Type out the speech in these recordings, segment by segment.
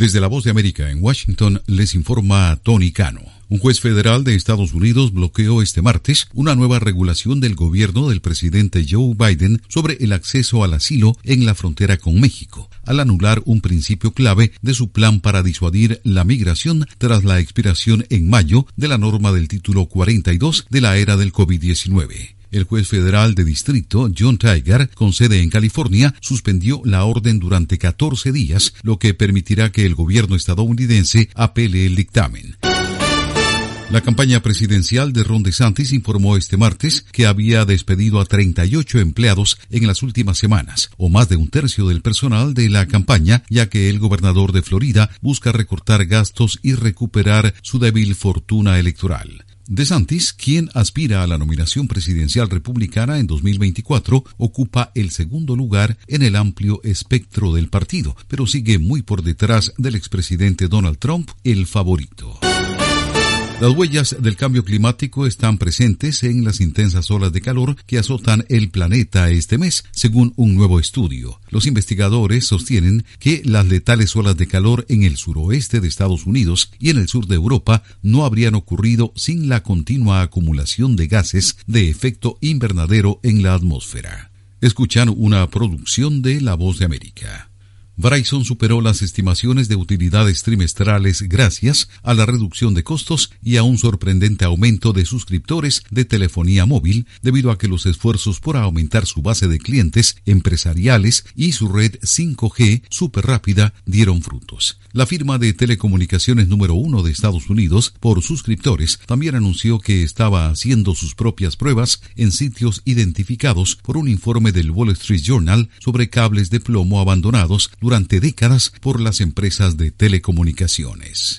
Desde la Voz de América en Washington les informa Tony Cano. Un juez federal de Estados Unidos bloqueó este martes una nueva regulación del gobierno del presidente Joe Biden sobre el acceso al asilo en la frontera con México, al anular un principio clave de su plan para disuadir la migración tras la expiración en mayo de la norma del título 42 de la era del COVID-19. El juez federal de distrito, John Tigar, con sede en California, suspendió la orden durante 14 días, lo que permitirá que el gobierno estadounidense apele el dictamen. La campaña presidencial de Ron DeSantis informó este martes que había despedido a 38 empleados en las últimas semanas, o más de un tercio del personal de la campaña, ya que el gobernador de Florida busca recortar gastos y recuperar su débil fortuna electoral. DeSantis, quien aspira a la nominación presidencial republicana en 2024, ocupa el segundo lugar en el amplio espectro del partido, pero sigue muy por detrás del expresidente Donald Trump, el favorito. Las huellas del cambio climático están presentes en las intensas olas de calor que azotan el planeta este mes, según un nuevo estudio. Los investigadores sostienen que las letales olas de calor en el suroeste de Estados Unidos y en el sur de Europa no habrían ocurrido sin la continua acumulación de gases de efecto invernadero en la atmósfera. Escuchan una producción de La Voz de América. Verizon superó las estimaciones de utilidades trimestrales gracias a la reducción de costos y a un sorprendente aumento de suscriptores de telefonía móvil debido a que los esfuerzos por aumentar su base de clientes empresariales y su red 5G súper rápida dieron frutos. La firma de telecomunicaciones número 1 de Estados Unidos por suscriptores también anunció que estaba haciendo sus propias pruebas en sitios identificados por un informe del Wall Street Journal sobre cables de plomo abandonados durante décadas por las empresas de telecomunicaciones.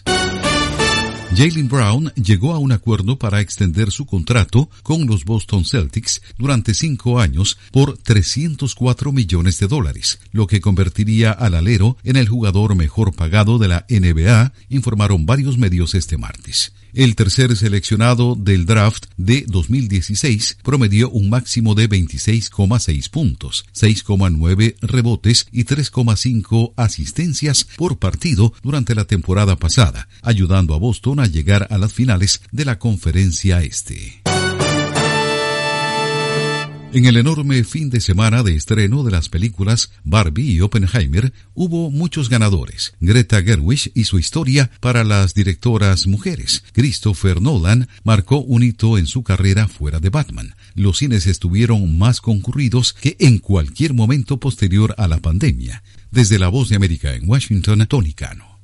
Jaylen Brown llegó a un acuerdo para extender su contrato con los Boston Celtics durante 5 años por $304 millones, lo que convertiría al alero en el jugador mejor pagado de la NBA, informaron varios medios este martes. El tercer seleccionado del draft de 2016 promedió un máximo de 26,6 puntos, 6,9 rebotes y 3,5 asistencias por partido durante la temporada pasada, ayudando a Boston a llegar a las finales de la Conferencia Este. En el enorme fin de semana de estreno de las películas Barbie y Oppenheimer, hubo muchos ganadores. Greta Gerwig y su historia para las directoras mujeres. Christopher Nolan marcó un hito en su carrera fuera de Batman. Los cines estuvieron más concurridos que en cualquier momento posterior a la pandemia. Desde La Voz de América en Washington, Tony Cano.